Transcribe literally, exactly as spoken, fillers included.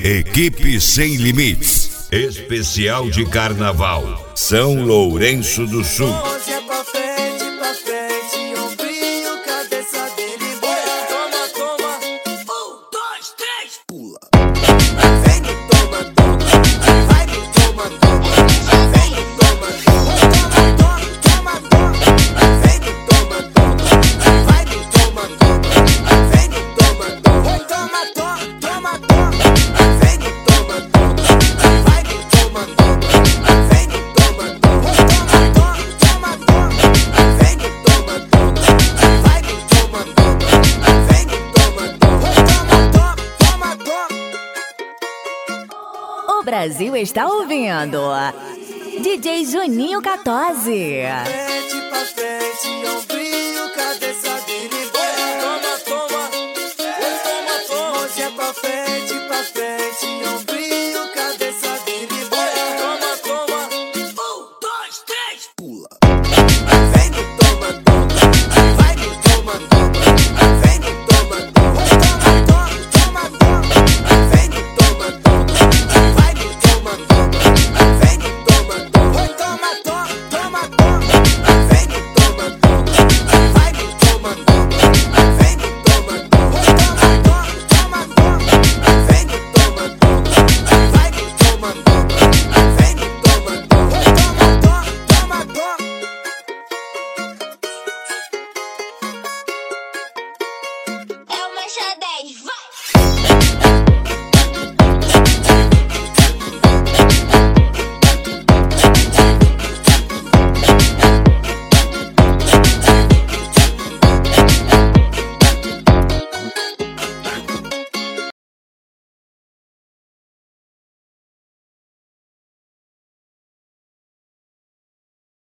Equipe Sem Limites. Especial de Carnaval. São Lourenço do Sul. Hoje é pra frente, pra frente, ombrinho, cabeça dele. Bora, toma, toma. Um, dois, três, pula. Vem no toma, toma. Vai no toma, toma. Vem no toma, toma. Toma, toma, toma, toma. Vem no toma, toma. Vai no toma, toma. Vem no toma, toma. Toma, toma, toma, toma. Vem no toma, toma. Vai no toma, toma. Vem no toma, toma. O Brasil está ouvindo D J Juninho quatorze.